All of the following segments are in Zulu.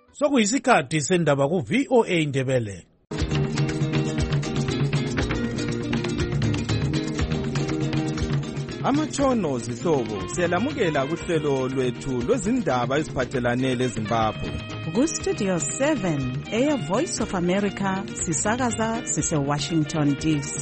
Sokuyisikhathi sendaba ku VOA Indebele. Amatshono zihlobo siyalamukela kuhlelo lwethu lwezindaba eziphathelane leZimbabwe. Ku-Studio 7 Air Voice of America sisakaza sise-Washington DC.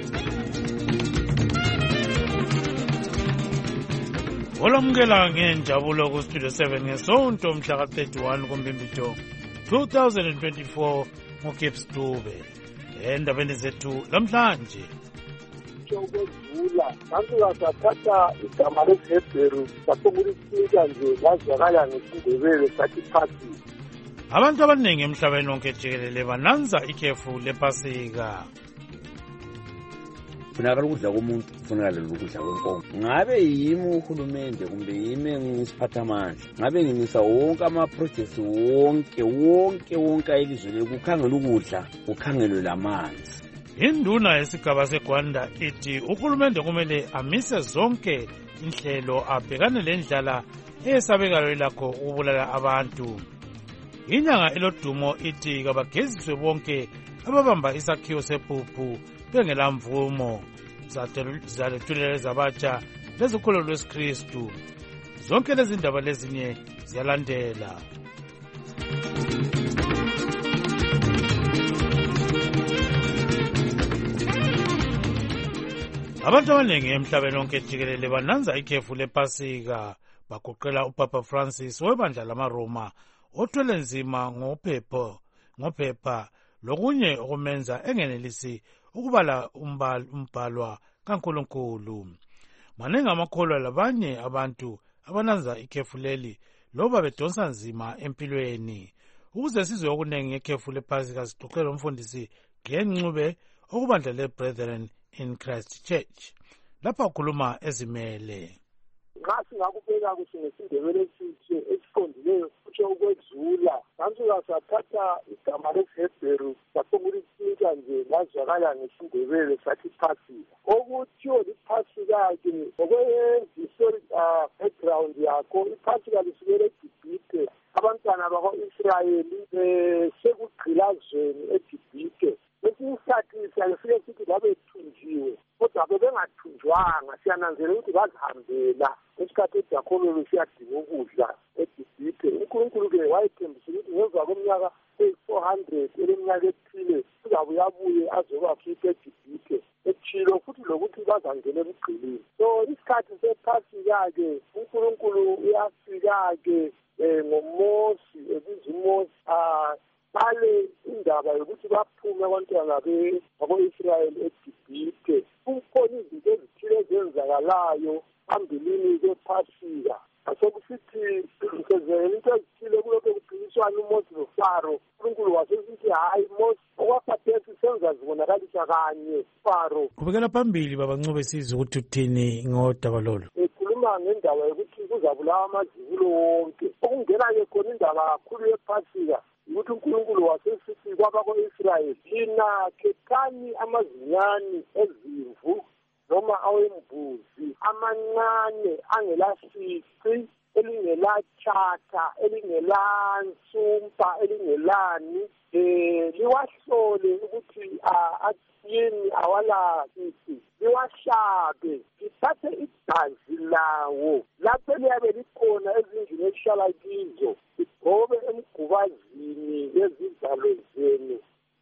Olamukela ngenjabulo ku-Studio 7 ngesonto mhla ka-31 kuMbimbido 2024 ngoGibbs Dube. Endabeni zethu namhlanje ukwedlula nansi sathatha igama lesiHebheru sasokulisika nje lazwakala ngesindebele sathi phasi. Abantu abaningi emhlabeni wonke jikelele bananza ikhefu lePasika. Funakala ukudla komuntu kufunakala ukudla kwenkomo. Ngabe yimi uhulumende kumbe yimi ngisiphathamandla, ngabe ngimisa wonke ama-projects wonke elizweni kukhangela ukudla kukhangelwe lamanzi. Induna yesigaba seGwanda ithi uhulumende kumele amise zonke inhlelo abhekane lendlala eyesabekayo elakho ukubulala abantu. Inyanga elodumo ithi kabageziswe bonke ababamba isakhiwo sephuphu bengela mvumo. Zalethulela ezabatsha lezikholo lwesikristu. Zonke lezi ndaba lezinye ziyalandela. Abantu abaningi emhlabeni wonke jikelele bananza ikhefu lePasika, bagoqela uPapa Francis webandla lamaRoma othwele nzima ngophepha lokunye okumenza engenelisi ukubala umbhalwa kaNkulunkulu. Maningi amakholwa labanye abantu abananza ikhefu leli loba bedonsa nzima empilweni. Ukuze sizwe okunengi ngekhefu lePasika sixoxela umfundisi Glenn Ncube okubandla leBrethren in Christ Church. Lapha ukhuluma ezimele. Nxa singakubeka kuhle ngesindebele esiqondileyo kutsho ukwedlula. Nansi sathatha igama lesiHebheru sasokulisika nje lazwakala ngesindebele sathi Phasika. Okuthiyo liPhasika-ke ngokwe-historic background yakho, iPhasika lisukela eGibhithe. Abantwana bakwa-Israyeli besekugqilazweni eGibhithe. Kwesinye isikhathi siyafike sithi babethunjiwe, kodwa bebengathunjwanga. Siyananzela ukuthi bazihambela ngesikhathi eJakhobelo siyadinga ukudla eGibhithe. uNkulunkulu-ke wayethembisa ukuthi ngemva kweminyaka eyi-400 eleminyaka ethile uzabuye azobakhipha eGibhithe. Etshilo futhi lokuthi bazangena ebugqilini. So isikhathi sePhasika-ke uNkulunkulu uyafika-ke ngoMosi, ebiza uMosi bale indaba yokuthi baphume abantwana bako-Israyeli eGibhithe. Kukhona izinto ezithile ezenzakalayo phambilini kwePhasika. Asekusithi sezele into ezithile kulokho kuphiliswana uMosi noFaro. uNkulunkulu wasesithi hayi Mosi, okwakhathesi senza zibonakalisa kanye Faro. Kubekela phambili baba Ncube sizwe ukuthi uthini ngodaba lolu. Ekhuluma ngendaba yokuthi kuzabulawa amazibulo wonke. Okungena-ke khona indaba kakhulu yePhasika ukuthi uNkulunkulu wasesithi kwabako-Israyeli, lina khethani amazinyane ezimvu noma awembuzi amancane angelasici, elingelatshata, elingelansumpa, elingelani, liwahlole ukuthi yini awalasici, liwahlabe, lithathe igazi lawo lapho eliyabe likhona ezindlini esihlala kizo, ligcobe emgubazini yezivalo zenu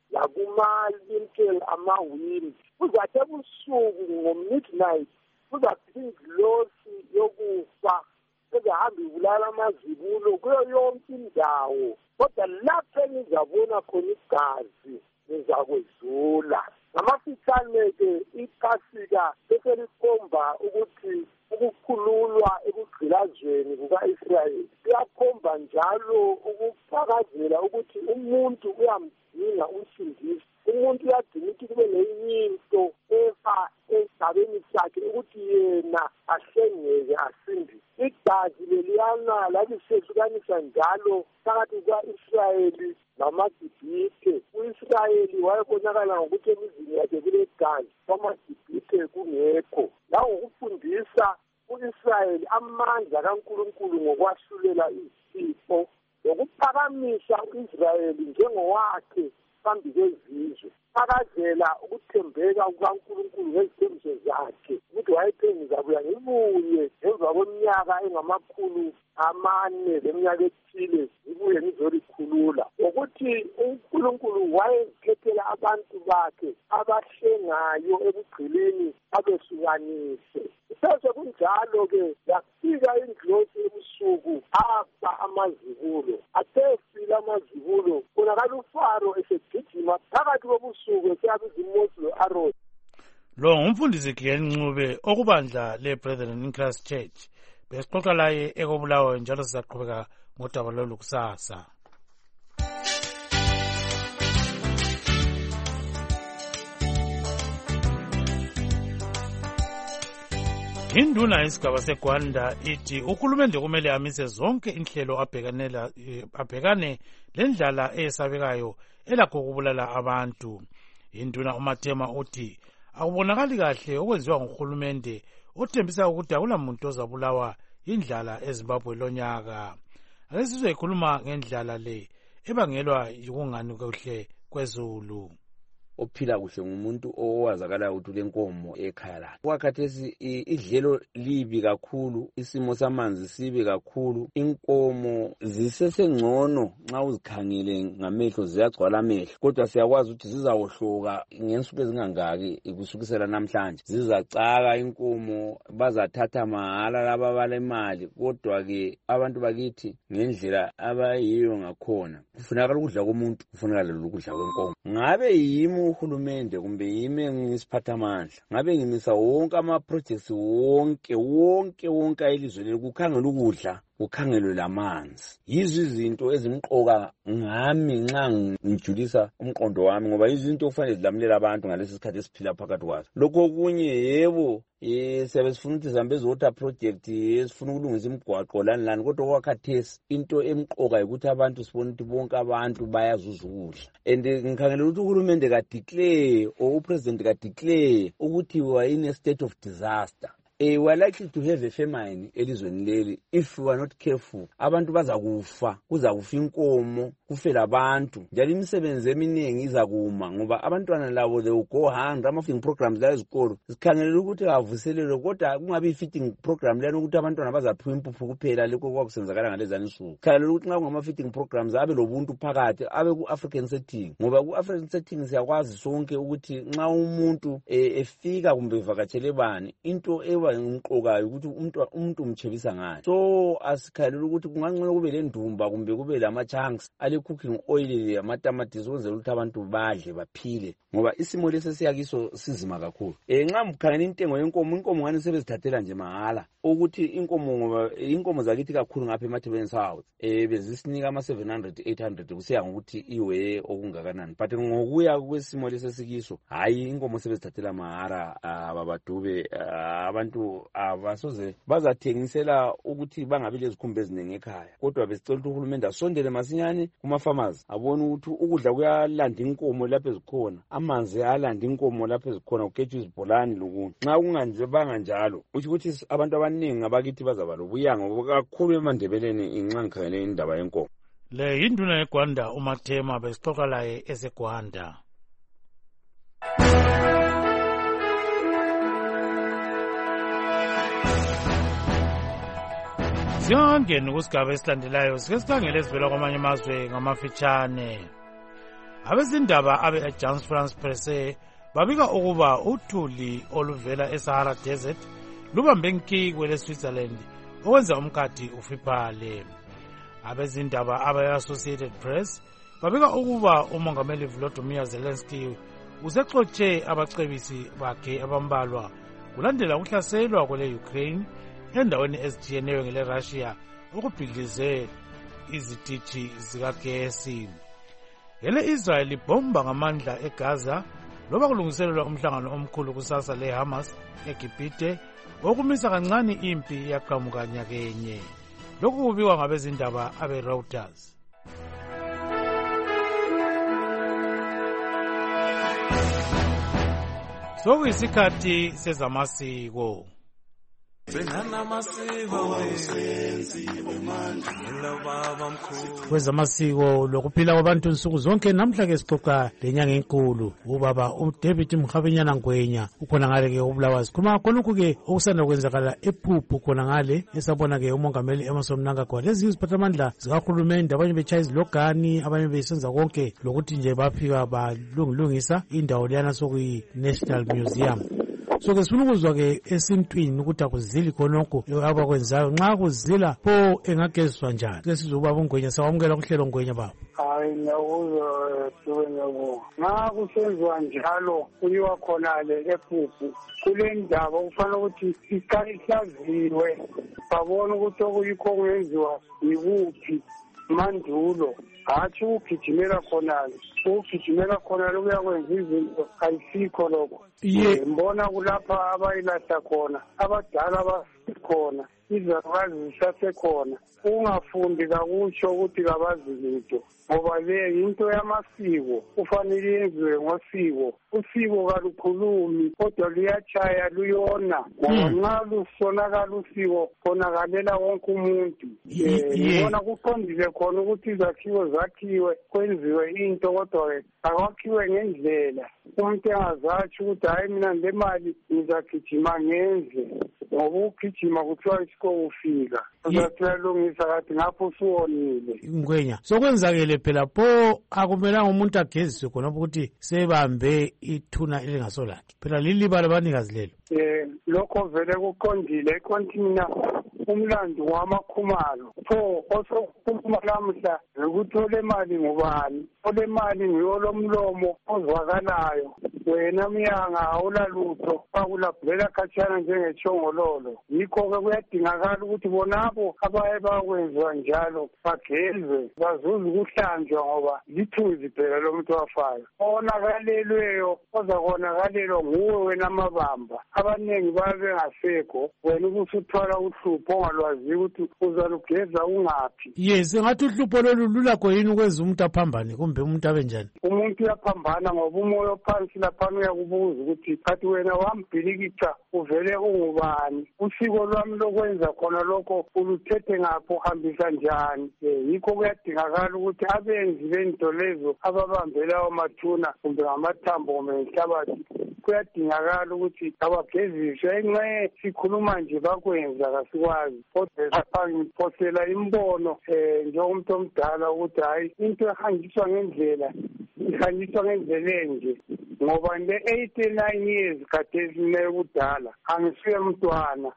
lakuma-lintel amawindi. Kuzathi ebusuku ngo-midnight kuzafika ingilosi yokufa ezahamba ibulala amazibulo kuyo yonke indawo, kodwa lapho enizabona khona igazi nizakwedlula. Ngamafitshane-ke iPhasika beselikhomba ukuthi ukukhululwa ekugqilazweni kuka-Israyeli. Kuyakhomba njalo ukufakazela ukuthi umuntu uyamdinga umsindisi. Umuntu uyadinga ukuthi kube neyinto efa esigabeni sakhe ukuthi yena ahlengeke asindise. Igazi leliyana lalisehlukanisa njalo phakathi kuka-Israyeli namaGibhithe. U-Israyeli wayebonakala ngokuthi emizini yakhe kulegazi, kwamaGibhithe kungekho. Langokufundisa u-Israyeli amandla kaNkulunkulu ngokwahlulela izifo, nokuphakama wamisa u-Israyeli njengowakhe phambi kwezizwe, akazela ukuthembeka kukaNkulunkulu ngezithembiso zakhe ukuthi wayethe ngizabuya ngibuye emva kweminyaka engamakhulu 4 leminyaka ethile ngibuye ngizolikhulula, ukuthi uNkulunkulu wayekhethela abantu bakhe abahlengayo ekugqilini abehlukanise. Sese kunjalo-ke yafika indlozi ebusuku afa amazibulo, athefile amazibulo konakala uFaro esegijima phakathi kobusuku eseyabiza uMose lo-Aroni. Lo ngumfundisi Gideon Ncube okubandla le-Brethren in Christ Church. Besixoxa laye ekobulawayo njalo sizaqhubeka ngodaba lolu kusasa. Induna yesigaba seGwanda ithi uhulumende kumele amise zonke inhlelo abhekane lendlala eyesabekayo elakho ukubulala abantu. Induna uMathema uthi akubonakali kahle okwenziwa nguhulumende othembisa ukuthi akulamuntu ozabulawa indlala eZimbabwe lonyaka. Ake sizoyikhuluma ngendlala le ebangelwa yikungani kuhle kwezulu. Ophila kuhle ngumuntu owazakala ukuthi lenkomo ekhaya lakhe. Kwakhathesi idlelo libi kakhulu, isimo samanzi sibi kakhulu, inkomo zisesengcono nxa uzikhangele ngamehlo ziyagcwala amehlo, kodwa siyakwazi ukuthi zizawohloka ngensuku ezingangaki kusukisela namhlanje. Zizacaka inkomo, bazathatha mahala laba abalemali, kodwa ke abantu bakithi ngendlela abayiyo ngakhona kufunakala ukudla komuntu, kufunakala ukudla kwenkomo. Ngabe yimi uhulumende kumbe yimi ngisiphathamandla, ngabe ngimisa wonke ama-projects wonke elizwe leli kukhangela ukudla, kukhangelwe lamanzi. Yizo izinto ezimqoka ngami nxa ngijulisa umqondo wami, ngoba izinto kufanele zilamulela abantu ngalesi sikhathi esiphila phakathi kwazo. Lokho kunye yebo siyabe sifuna ukuthi zihambe eziwater project, sifuna ukulungisa imigwaqo lani, kodwa kwakhathesi into emqoka ukuthi abantu sibone ukuthi bonke abantu bayazuza ukudla. And ngikhangela ukuthi uhulumende ka-declare or upresident ka-declare ukuthi we are in a state of disaster. We are likely to have a famine elizweni leli if we are not careful. Abantu bazakufa, kuzakufa inkomo, kufela abantu, njalo imisebenzi eminingi izakuma ngoba abantwana labo they will go hungry. Ama-feeding programs la ezikolo sikhangelela ukuthi avuselelwe, kodwa kungabi i-feeding program lena ukuthi abantwana bazaphiwa impuphu kuphela lokho kwakusenzakala ngalezani insuku. Sikhangelela ukuthi nxa kungama-feeding programs abe lobuntu phakathi, abe ku-African setting, ngoba ku-African setting siyakwazi sonke ukuthi nxa umuntu efika kumbe evakatshele bani into ngimqokayo ukuthi umuntu umchebisa ngayo. So asikhalele ukuthi kungangcono kube lendumba kumbe kube lama-chunks ale cooking oil amatamatisi ukwenzela ukuthi abantu badle baphile, ngoba isimo lesi siyakiso sizima kakhulu. Nxa mkhangela intengo yenkomo, inkomo ngani sebezithathela nje mahala, ukuthi inkomo zakithi kakhulu ngapha eMathebeni South bezisinika ama-700 800 kusiya ngokuthi iwe okungakanani, but ngokuya kwesimo lesi esikiso hayi inkomo sebezithathela mahala. Babadube abantu abasoze bazathengisela ukuthi bangabi lezikhumba eziningi ekhaya, kodwa besicela ukuthi uhulumende asondele masinyane kuma-farmers abone ukuthi ukudla kuyalanda inkomo lapho ezikhona, amanzi ayalanda inkomo lapho ezikhona, kuketshwe izibholani lokunye. Nxa kunganjebanga njalo uthi ukuthi abantu abaningi abakithi bazaba lobuyanga kakhulu eMandebeleni nxa ngikhangele indaba yenkomo. Le yinduna yeGwanda uMathema besixoxa laye eseGwanda. Singangeni kusigaba esilandelayo sike sikhangele esivela kwamanye amazwe ngamafitshane. Abezindaba abe-Agence France Presse babika ukuba uthuli oluvela eSahara Desert lubambe nki kwele-Switzerland okwenza umkhathi ufiphale. Abezindaba abe-Associated Press babika ukuba umongameli Volodymyr Zelensky usexotshe abacebisi bakhe abambalwa kulandela ukuhlaselwa kwele-Ukraine endaweni ezitshiyeneyo ngele-Russia okubhidlize izitishi zikagesi. Ele-Israel ibhomba ngamandla eGaza loba kulungiselelwa umhlangano omkhulu kusasa le-Hamas eGibhite okumisa kancane impi yaqhamuka nyakenye. Lokhu kubikwa ngabezindaba abe-Reuters. Sokuyisikhathi sezamasiko. kwezamasiko lokuphila kwabantu nsuku zonke. Namhla-ke sixoxa lenyanga enkulu ubaba uDavid Mkhavenyana Ngwenya ukhona ngale-ke uBulawayo. Sikhuluma khonokho-ke okusanda kwenzakala ePhupu khona ngale esabona-ke umongameli Emmerson Mnangagwa lezinye iziphathamandla zikahulumende, abanye betshaya izilogani, abanye besenza konke lokuthi nje bafika balungilungisa indawo leyana sokuyi-National Museum. So-ke sifuna ukuzwa-ke esintwini ukuthi akuzili khonokho abakwenzayo. Nxa kuzila pho engageziswa njani? Ke sizwe ubaba uNgwenya. Sawamukela kuhlelo Ngwenya baba. Hayi, ngiyakuzwa Ngiyabonga. Nxa kusenziwa njalo kuyiwa khonale ePhupu, kule ndaba kufanele ukuthi iqale ihlaziwe babone ukuthi okuyikho kungenziwa yikuphi mandulo, hatshi ukugijimela khonale. Ukugijimela khonale kuyakwenza izinto ayisikho lokho. Mbona kulapha abayilahla khona, abadala basikhona, izalukazi zisasekhona. Ungafundi kakutsho ukuthi kabazi lutho, ngoba le yinto yamasiko, kufanele yenziwe ngosiko. Usiko kalukhulumi kodwa luyatshaya luyona, ngoba nxa lusonakala usiko konakalela wonke umuntu. Ngibona kuqondile khona ukuthi izakhiwo zakhiwe kwenziwe into, kodwa-ke akwakhiwe ngendlela umuntu engazatsho ukuthi hayi mina le mali ngizagijima ngenze, ngoba ukugijima kuthiwa isikho ufika uzathi uyalungisa kade ngapho usuwonile. Ngwenya, sokwenzakele phela pho akumelanga umuntu ageziswe khonapho ukuthi sebambe ithuna elingasolakhe, phela liliba labanikazi lelo. Lokho vele kuqondile ikonti mina umlando wamakhumalo pho osokhuluma lamhla ukuthi ole mali ngubani, ole mali ngiyolomlomo ozwakalayo. Wena myanga awulalutho bakulabhela khatshana njengechongololo. Yikho-ke kuyadingakala ukuthi bonabo abaye bakwenziwa njalo bagezwe, bazuze ukuhlanjwa, ngoba lithuzi phela lomuntu wafayo. Onakalelweyo ozakonakalelwa nguwe wena mabamba. Abanengi babe bengasekho, wena ubusuthwala uhlupho ongalwazi ukuthi uzalugeza ungaphi. Yes, ngathi uhlupho lolu lulakho yini ukwenza umuntu aphambane kumbe umuntu abe njani? Umuntu uyaphambana ngoba umoya phansi laphana uyakubuza ukuthi kathi wena wambhilikica uvele ungubani, usiko lwami lokwenza khona lokho uluthethe ngapho uhambisa njani. Yikho kuyadingakala ukuthi abenzi bento lezo ababambela amathuna kumbe ngamathambo kumbe ngenhlabathi, kuyadingakala ukuthi abageziswe. Enxe sikhuluma nje bakwenza kasikwazi, kodwa saphangiphosela imbono njengomuntu omdala ukuthi hayi into ehanjiswa ngendlela ihanjiswa ngendlela enje, ngoba le-89 years kade ezinekudala angisuye mntwana.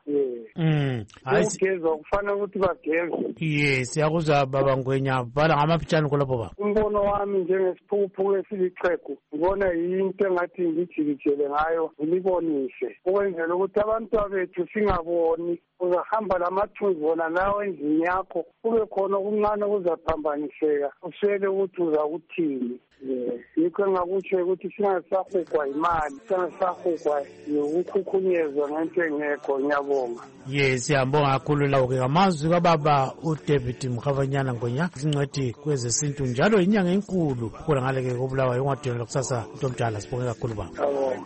Ukugezwa kufanele ukuthi bagezwe. Yes, siyakuzwa baba Ngwenya. Bhala ngamapitshana kulapho baba. Umbono wami njengesiphuphu esiliqhegu, ngibona yinto engathi ngijikijele ngayo ngilibonise, ukwenzela ukuthi abantwana bethu singaboni. Uzahamba lamathunzi wona nawe endlini yakho, kube khona okuncane kuzaphambaniseka, uswele ukuthi uzakuthini. Yikho engakutsho ukuthi singasahugwa imali, singasahugwa ukukhukhunyezwa ngento engekho. Ngiyabonga. Yes, siyabonga kakhulu lawo-ke ngamazwi kababa uDavid Mkhavenyana Ngwenya, zincwethi kwezesintu njalo inyanga enkulu khona ngale-ke koBulawayo ongadinela kusasa into omdala. Sibonge kakhulu baba.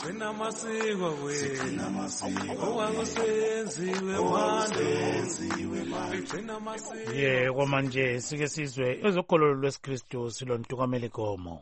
Kwamanje sike sizwe ezokhololo lwesikristu silontukameli Gomo.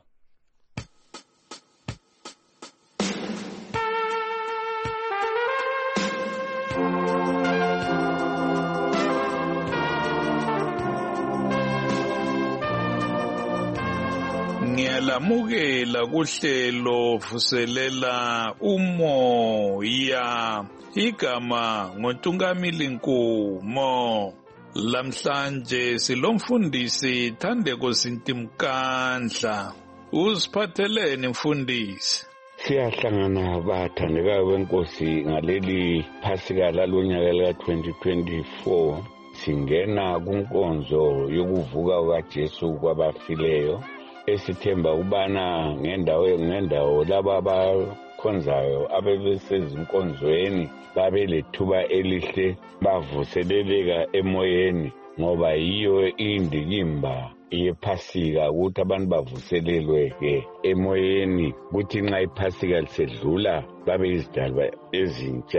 Ngiyalamukela kuhlelo vuselela umoya, igama ngoNtungamili Nkumo. Lamhlanje silomfundisi Thandeko Sintimkandla. Usiphatheleni mfundisi? Siyahlangana bathandekayo benkosi ngaleli Phasika lalonyaka lika-2024. Singena kunkonzo yokuvuka kukaJesu kwabafileyo, esithemba ukubana ngendawo laba abakhonzayo abebesezinkonzweni babelethuba elihle bavuseleleka emoyeni, ngoba yiyo indikimba yePhasika ukuthi abantu bavuselelwe-ke emoyeni, kuthi nxa iPhasika lisedlula babe yizidalwa ezintsha.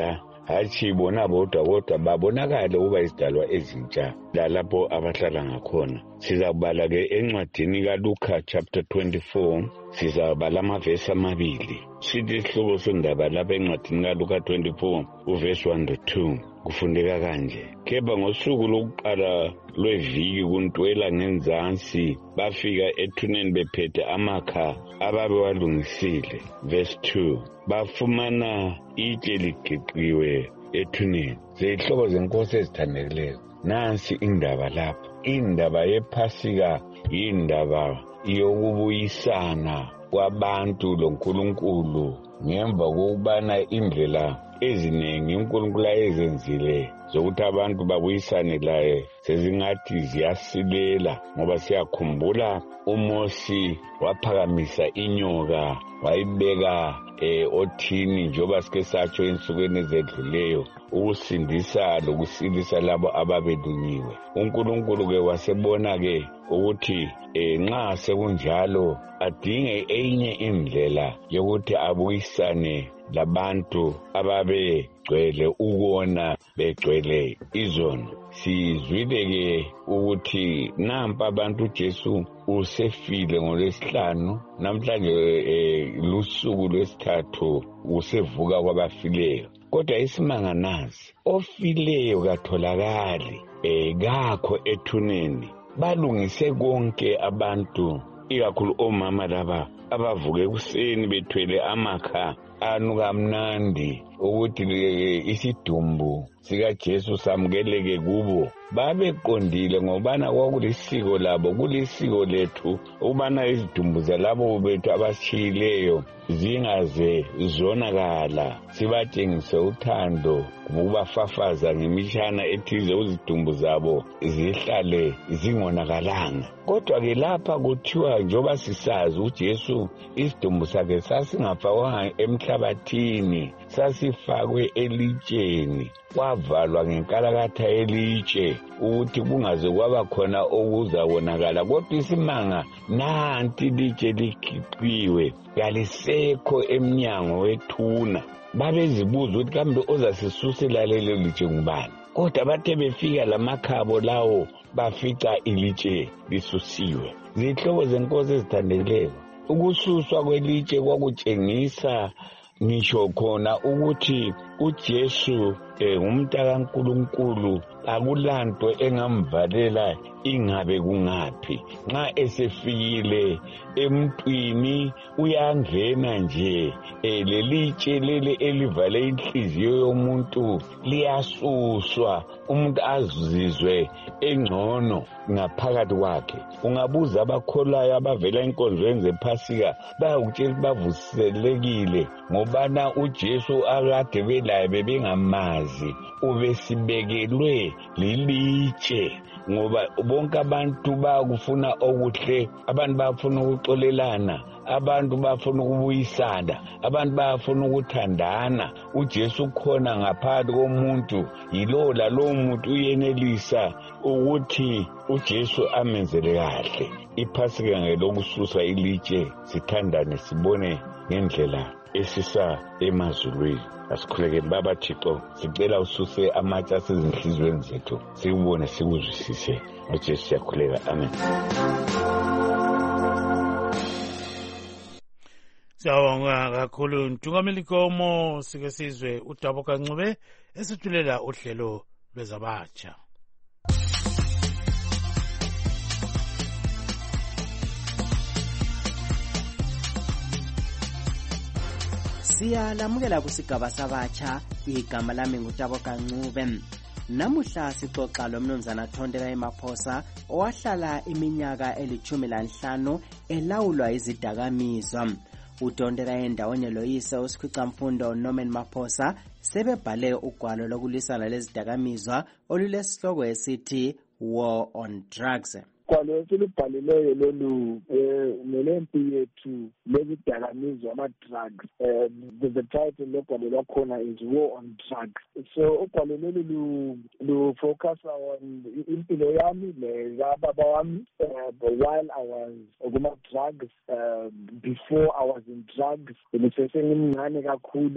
hatshi bona bodwa kodwa babonakale ukuba izidalwa ezintsha lalapho abahlala ngakhona. Sizabala-ke encwadini kaLuka chapter 24, sizabala amavesi amabili. Sithi isihloko sendaba lapha encwadini kaLuka 24 uvesi 1-2 kufundeka kanje: kepha ngosuku lokuqala lweviki kuntwela ngenzansi bafika ethuneni bephethe amakha ababewalungisile. Verse 2, bafumana itshe ligiqiwe ethuneni. Zeyihlobo zenkosi ezithandekileyo, nansi indaba lapha. Indaba yephasika yindaba yokubuyisana kwabantu loNkulunkulu ngemva kokubana indlela eziningi uNkulunkulu ayezenzile zokuthi abantu babuyisane laye sezingathi ziyasilela, ngoba siyakhumbula uMosi waphakamisa inyoka wayibeka othini njengoba sike satsho ensukwini ezedluleyo ukusindisa lokusilisa labo ababelunyiwe. uNkulunkulu-ke wasebona-ke ukuthi nxa sekunjalo adinge enye indlela yokuthi abuyisane labantu ababegcwele ukona begcwele izono. Sizwile-ke ukuthi nampa abantu uJesu usefile ngolwesihlanu, namhlanje lusuku lwesithathu usevuka kwabafileyo. Kodwa isimanga nazi, ofileyo katholakali kakho ethuneni. Balungise konke abantu, ikakhulu omama laba abavuke ekuseni bethwele amakha anuka mnandi ukuthi isidumbu sikaJesu samukeleke kubo. Babeqondile ngobana kwakulisiko labo, kulisiko lethu ukubana izidumbu zalabo bethu abashiyileyo zingaze zonakala, sibatshengise uthando ngokubafafaza ngemishana ethize izidumbu zabo zihlale zingonakalanga. Kodwa-ke lapha kuthiwa njengoba sisazi uJesu isidumbu sakhe sasingafakwa emhlabathini, sasifakwe elitsheni, kwavalwa ngenkalakatha elitshe ukuthi kungaze kwaba khona okuzabonakala. Kodwa isimanga nanti ilitshe ligiqiwe, kalisekho emnyango wethuna. Babezibuza ukuthi kambe ozasisusela lelo litshe ngubani? Kodwa bathe befika lamakhabo lawo bafica ilitshe lisusiwe. Zihlobo zenkosi ezithandekileyo, ukususwa kwelitshe kwakutshengisa ngisho khona ukuthi uJesu ngumntakaNkulunkulu, akulanto engamvalela ingabe kungaphi. Nxa esefikile emntwini uyangena nje, lelitshe leli elivale inhliziyo yomuntu liyasuswa, umuntu azizwe engcono ngaphakathi kwakhe. Ungabuza abakholwayo abavela enkonzweni zephasika bayakutshela bavuselekile ngobana uJesu akade belaye bebengamazi, ubesibekelwe lilitshe. Ngoba bonke abantu bayakufuna okuhle, abantu bayafuna ukuxolelana, abantu bayafuna ukubuyisana, abantu bayafuna ukuthandana. uJesu khona ngaphakathi komuntu, yilowo lalowo muntu uyenelisa ukuthi uJesu amenzele kahle. Iphasika ngelokususa ilitshe, sithandane, sibone ngendlela esisa emazulwini. Asikhulekeni Baba Thixo, sicela ususe amatshe asezinhlizweni zethu, sikubone sikuzwisise. ngoJesu siyakhuleka, amen. Siyabonga kakhulu Ntungameli Komo. Sike sizwe uDabuka Ncube esithulela uhlelo lwezabatsha. Siyalamukela kusigaba sabatsha. Igama lami nguDabuka Ncube. Namuhla sixoxa lomnumzana Thondela Maphosa owahlala iminyaka 15 elawulwa izidakamizwa. uDondela endaweni loyise uSikhwicamfundo Norman Maphosa sebebhale ugwalo lokulwisana lezidakamizwa olulesihloko esithi War on Drugs. Kwalo esilibhalileyo lolu ngelempi yethu lezidakamizwa ama-drugs. The title logwalo lwakhona is War on Drugs. So ugwalo lolu lu-focus on impilo yami lekababa wami while I was kuma-drugs. Before I was in drugs, besesengimncane kakhulu.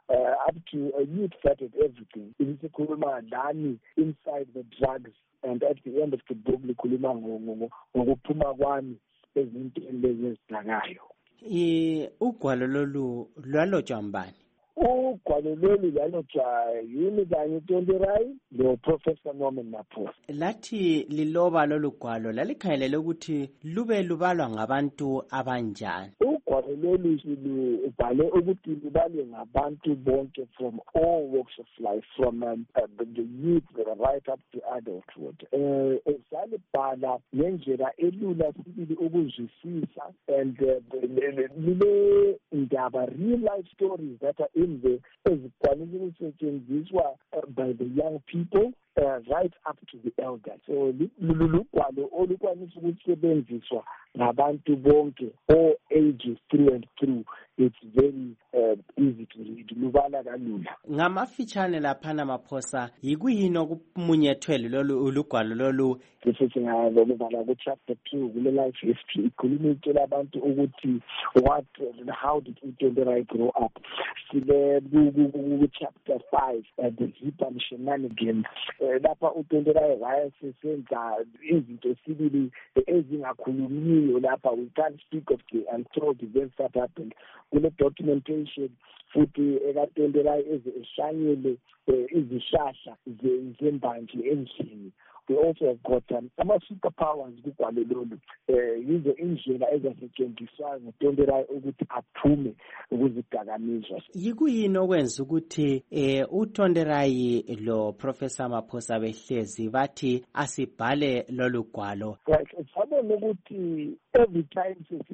up to a youth started everything. Isikhuluma lani inside the drugs, and at the end of the book likhuluma ngokuphuma kwami ezintweni lezi ezidakayo. Ugwalo lolu lwalotshwa mbani? Ugwalo lolu lwalotshwa yini kanye Tonderai lo Professor Norman Maphosa. Lathi liloba lolu gwalo lalikhangelele ukuthi lube lubalwa ngabantu abanjani? Ugwalo lolu ubhale ukuthi lubalwe ngabantu bonke from all walks of life, from the youth right up to adulthood. Esalibhala ngendlela elula sibili ukuzwisisa, and lile ndaba real life stories that are in there ezikwanisa ukusetshenziswa by the young people right up to the elders. So lugwalo olukwanisa ukusebenziswa ngabantu bonke, all ages through and through. It's very easy to read. Lubala kalula. Ngamafitshane laphana Maphosa, yikuyini okumunyethwele lolu lugwalo lolu? Sithi ngabala ku chapter 2 kule life history ikhuluma itshela abantu ukuthi how did Tonderai grow up. Sile ku chapter 5 the hip and shenanigans. Lapha uTonderai wayesenza izinto esibili ezingakhulumiyo lapha. We can't speak of the untold events that happened. Kule documentation futhi ekaTonderai ezeshanyele izishahla zembanje endlini. We also have got ama-superpowers kugwalo lolu. Yizo indlela ezasetshenziswa nguTonderai ukuthi aphume ukuzidakamizwa. Yikuyini okwenza ukuthi uTonderai lo Professor Maphosa behlezi bathi asibhale lolu gwalo? Sabona ukuthi every time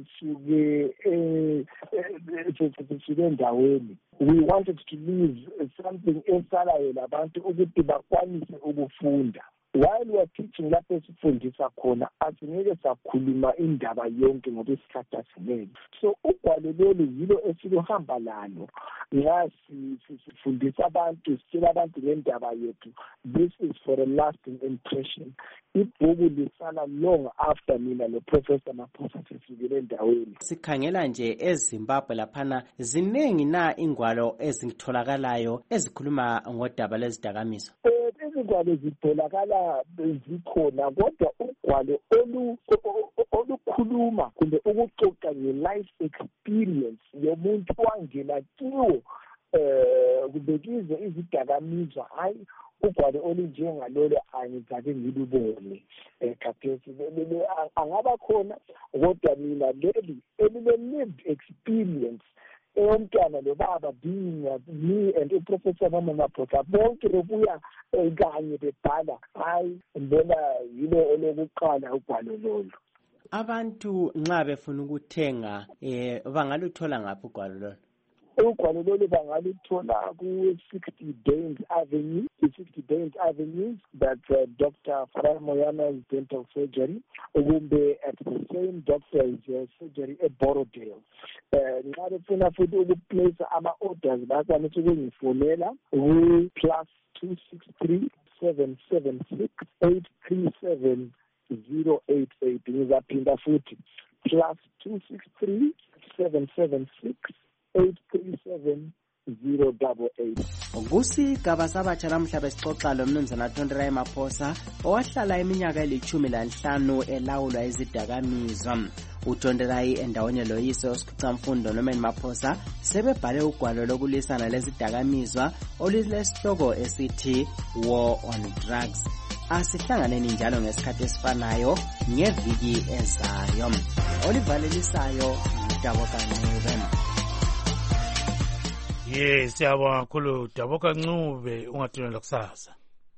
sesisuke endaweni, we wanted to leave something esalayo labantu ukuthi bakwanise ukufunda. While we are teaching lapho esifundisa khona, asingeke sakhuluma indaba yonke ngoba isikhathi asinele. So ugwalo lolu yilo esiluhamba lalo. Nxa sifundisa abantu, sitshela abantu ngendaba yethu. This is for a lasting impression. Ibhuku lisala long after mina lo Professor Maphosa sesikele endaweni. Sikhangela nje eZimbabwe laphana zinengi na ingwalo ezitholakalayo ezikhuluma ngodaba lwezidakamizwa. Izingwalo zitholakala zikhona, kodwa ugwalo olukhuluma kumbe ukuxoxa nge-life experience yomuntu wangena kiwo kubekize izidakamizwa, hayi ugwalo olunjengalolo angizake ngilubone khathesi. Angaba khona, kodwa mina leli elile-lived experience umntwana lo baba being me and uProfessor Norman Maphosa bonke bebuya kanye bebhala, hayi mbona yilo olokuqala ugwalo lolu. Abantu nxa befuna ukuthenga bangaluthola ngaphi ugwalo lolu? Ugwalo lolu bangaluthola ku-60 Baines Avenue, i-60 Baines Avenue, that's Dr. Farai Moyana's dental surgery, kumbe at the same doctor's surgery at Borodale. Nxa befuna futhi ukuplace ama-orders bakwanisa ukungifonela ku-plus 263 776 837 088. Ngizaphinda futhi plus 263 776 837 088. Kusigaba sabatsha namhla besixoxa lo Mnumzana Tonderai Maphosa owahlala iminyaka eli-15 elawulwa izidakamizwa. uTonderai endaweni loyise uSikhicamfundo Norman Maphosa sebebhale ugwalo lokulisana lezidakamizwa olulesihloko esithi War on Drugs. Asihlanganeni njalo ngesikhathi esifanayo ngeviki ezayo. Olivalelisayo Daboka Ncube. Yes, siyabonga kakhulu Daboka Ncube, ungathunela kusasa.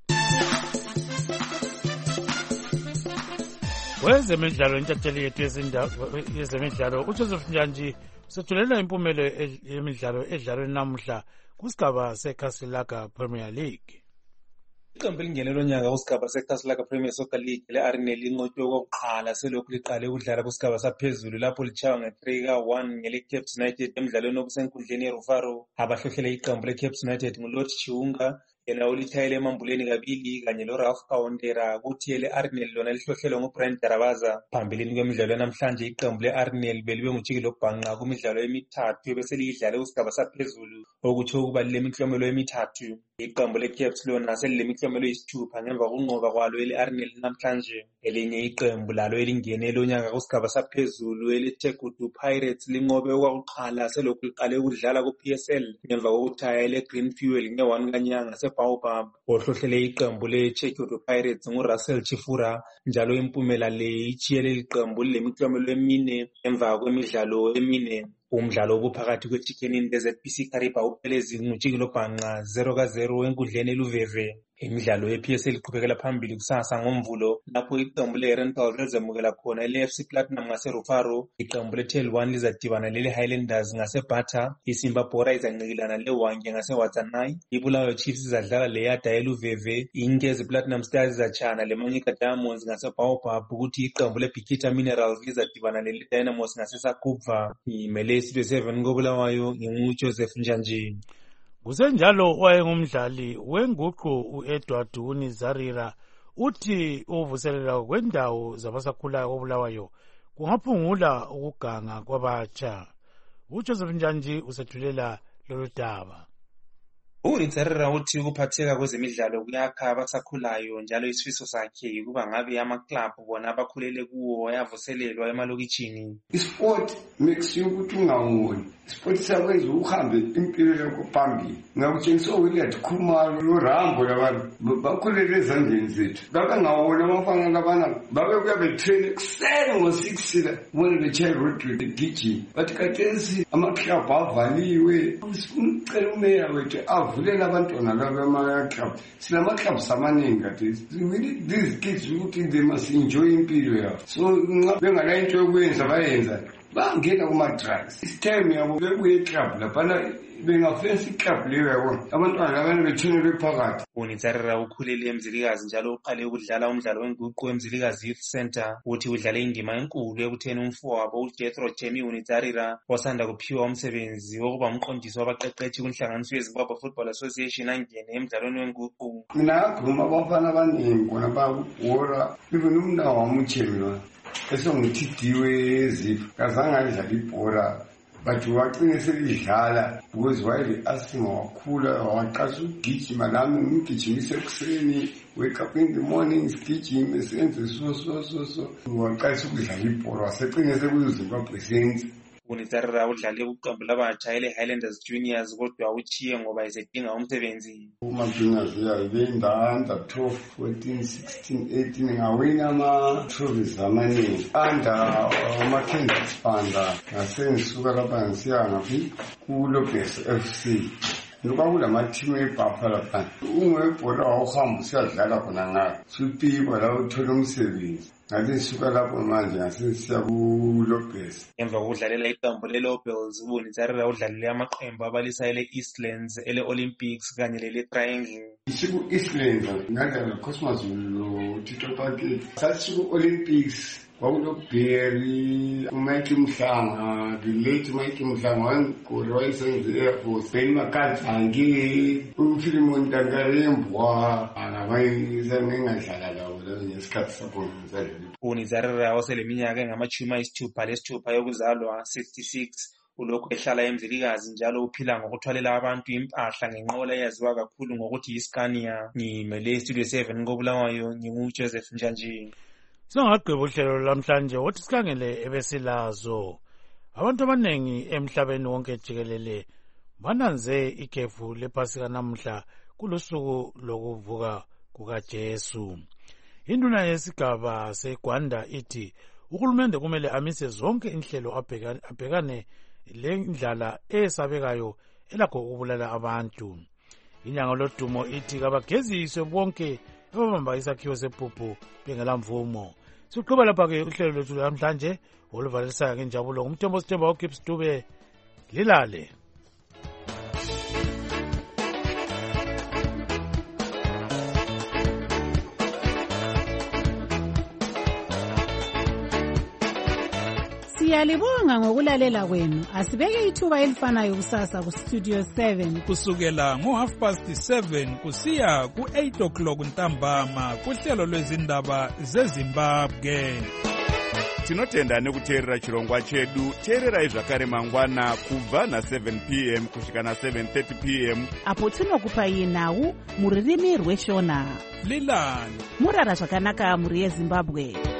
Wezemidlalo intatheli yethu yezemidlalo uJoseph Njanji sethulela impumelo yemidlalo edlalwe namuhla kusigaba seKhasilaga Premier League. Iqembu elingenelwe nyaka kusigaba seKhasilaga Premier Soccer League le-Arsenal linqotshwe okokuqala selokhu liqale ukudlala kusigaba saphezulu lapho litshaywa nge-3-1 ngele-Cape United emidlalweni okusenkundleni yeRufaro. Abahlohlele iqembu le-Cape United nguLotch Chiunga, yena ulithayele emambuleni kabili kanye loRalph Kawondera, kuthi ele-Arsenal lona lihlohlelwe nguBrent Darabaza. Phambilini kwemidlalo yanamhlanje iqembu le-Arsenal belibe nguJikelo Bhanqa kumidlalo emithathu ebeseliyidlale kusigaba saphezulu, okutsho ukuba lilemiklomelo emithathu. Iqembu le-Caps lona selilemiklomelo eyisithupha ngemva kokunqoba kwalo ele-Arsenal namhlanje. Elinye iqembu lalo elingene lonyaka kusigaba saphezulu ele-Tegudu Pirates linqobe okwakuqala selokhu liqale ukudlala ku-PSL ngemva kokuthaya ele-Green Fuel nge-1 kanyanga se-Baobab. Ohlohlele iqembu le-Tegudu Pirates nguRussell Chifura, njalo impumela le itshiyele iqembu lilemiklomelo emine emva kwemidlalo emine. Umdlalo obuphakathi kweChicken le-ZBC Kariba uphelezi nguJikelo Bhanqa 0-0 enkundleni eLuveve. Imidlalo ye-PSL iqhubekela phambili kusasa ngoMvulo lapho iqembu le-Rental lizamukela khona ile-FC Platinum ngase-Rufaro. Iqembu le-TL1 lizadibana lele-Highlanders ngase-Bata. iSimba Bora izancikilana le-Hwange ngase-Watsanai. iBulawayo Chiefs izadlala le-Yada eLuveve. iNkezi Platinum Stars izatshana le-Manyika Diamonds ngase-Baobab, ukuthi iqembu le-Bikita Minerals lizadibana lele-Dynamos ngase-Sakubva. Imele Studio 7 koBulawayo nginguJoseph Njanji. Kusenjalo wayengumdlali wenguqu u-Edward Unizarira uthi uvuselela kwendawo zabasakhulayo koBulawayo kungaphungula ukuganga kwabatsha. uJoseph Njanji usethulela lolu daba. UNizarira uthi ukuphatheka kwezemidlalo kuyakha abasakhulayo, njalo isifiso sakhe kuba ngabe amaklabhu bona abakhulele kuwo ayavuselelwa emalokitshini. Isport makes you ukuthi ungawoni. Isport sakwenza uhambe impilo yakho phambili. Ngakutshengisa uWilliard Khumalo noRambo labantu bakhulele ezandleni zethu. Babengawona abafana labana babekuya betrain ekuseni ngo-6 bona bechaye road begijima. But khathesi amaklabhu avaliwe. Sicela umeya wethu avulela abantwana laba ema-club. Sinama-clubs amaningi khathesi. We need these kids ukuthi they must enjoy impilo yabo. So nxa bengala into yokwenza bayenza bangena kuma-drugs. Isitime yabo bebuye eclub laphana bengafensa iclub leyo yabona abantwana labana bethinelwe phakathi. UNizarira ukhulele eMzilikazi njalo uqale ukudlala umdlalo wenguqu eMzilikazi Youth Center. Uthi udlale indima enkulu ekutheni umfowabo uJethro Jemmy UNizarira wasanda kuphiwa umsebenzi wokuba umqondisi wabaqeqeshi kunhlanganiso yeZimbabwe Football Association angene emdlalweni wenguqu. Mina ngakhuluma abafana abaningi khona bakubhora even umnawami uChemwa esongithidiwe ezipho kazange adlala ibhora, but wagcine selidlala because wayele-asthma wakhula waqasa ukugijima. Nami ngimgijimise ekuseni, wake up in the morning sigijime senze so waqalisa ukudlala ibhora wasegcine sekuyiZimbabwe Saints. UNizarira udlale kuqembu labatsha ele-Highlanders Juniors kodwa uchiye ngoba esedinga umsebenzi. Uma-juniors beyindanda 12, 14, 16, 18 ngawina ama-trophies amaningi under ama-Kansas Banda. Ngasengisuka lapha ngisiya ngaphi ku-Lopez FC. Kwakulamateam eBuffalo lapha. Ungwebhola wawuhamba usiyadlala khona ngayo. Supikwa la uthola umsebenzi. Ngathi sisuka lapho manje ngasisiya ku-Lopez. Emva kokudlalela iqembu le-Lobels, UNizarira udlalele amaqembu abalisa ele-Eastlands, ele-Olympics kanye lele-Triangle. Siku-Eastlands ngadlala Cosmos lo-Tito Paket. Sasiku-Olympics kwakuloBerry, uMike Mhlanga, the late Mike Mhlanga wangigoli wayesenze e-Air Force. Ben Makadzange, uPhilemon Ntangalembwa, nabanye lawo ngesikhathi sakho. UNizarira oseleminyaka engama-60 yokuzalwa 66 ulokhu ehlala eMzilikazi njalo uphila ngokuthwalela abantu impahla ngenqola eyaziwa kakhulu ngokuthi yiScania. Ngimele Studio 7 koBulawayo nginguJoseph Njanji. Singaqhubeka uhlelo lamhlanje wothi sikhangele ebesilazo. Abantu abanengi emhlabeni wonke jikelele bananze ikhefu lePhasika namhla kulusuku lokuvuka kukaJesu. Induna yesigaba seGwanda ithi uhulumende kumele amise zonke inhlelo abhekane lendlala esabekayo elakho ukubulala abantu. Inyanga lodumo ithi kabageziswe bonke ababamba isakhiwo sephuphu bengelamvumo. Siqhubeka lapha-ke uhlelo lwethu namhlanje oluvalisayo ngenjabulo ngumthembo Sithemba uGibbs Dube. Lilale. Siyalibonga ngokulalela kwenu. Asibeke ithuba elifanayo kusasa ku Studio 7 kusukela ngo7:30 kusiya ku8 ntambama kuhlelo lwezindaba zeZimbabwe. Tinotenda nekuteerera chirongwa chedu. Teererai zvakare mangwana kubva na7 p.m. kusvika na7:30 p.m. apo tinokupai nhau mururimi rweshona. Lilani murara zvakanaka muri yeZimbabwe.